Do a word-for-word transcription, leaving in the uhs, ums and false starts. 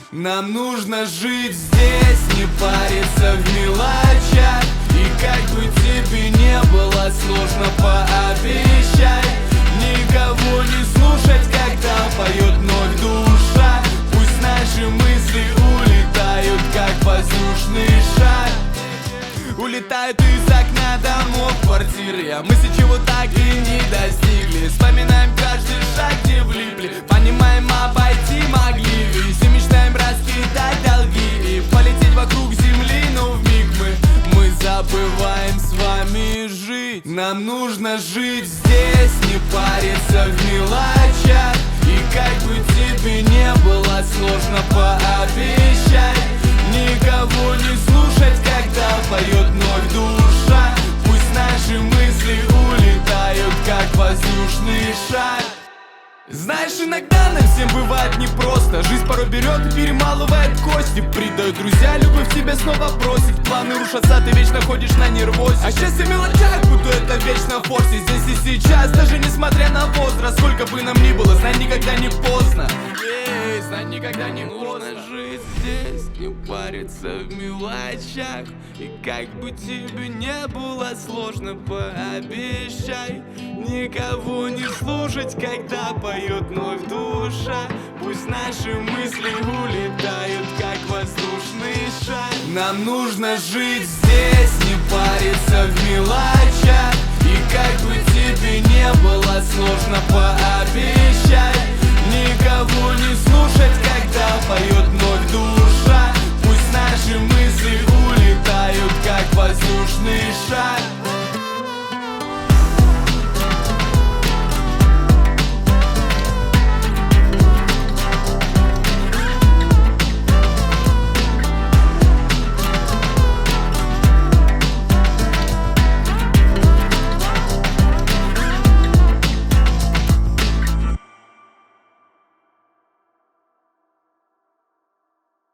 Нам нужно жить здесь, не париться в мелочах. И как бы тебе не было сложно, пообещай никого не слушать, когда поет вновь душа. Пусть наши мысли улетают, как воздушный шар. Улетают из окна домов, квартиры, а мысли чего так и не достигли. Вспоминаем каждый шаг, где влипли, понимаем, обойти могли. Все мечтаем раскидать долги и полететь вокруг земли, но вмиг мы, мы забываем с вами жить. Нам нужно жить здесь, не париться в мелочах. И как бы тебе не было сложно, пообещай никого не слушать, когда поет вновь душа. Пусть наши мысли улетают, как воздушный шар. Знаешь, иногда нам всем бывает непросто. Жизнь порой берет и перемалывает кости. Предают друзья, любовь тебя снова бросит. Планы рушатся, ты вечно ходишь на нервозе. А счастье в мелочах, будто это вечно в форсе. Здесь и сейчас, даже несмотря на возраст. Сколько бы нам ни было, знай, никогда не поздно. Эй, знай, никогда не поздно. Жить здесь, не париться в мелочах. И как бы тебе не было сложно, пообещай никого не слушать, когда поет вновь душа. Пусть наши мысли улетают, как воздушный шар. Нам нужно жить здесь, не париться в мелочах. И как бы тебе не было сложно, пообещай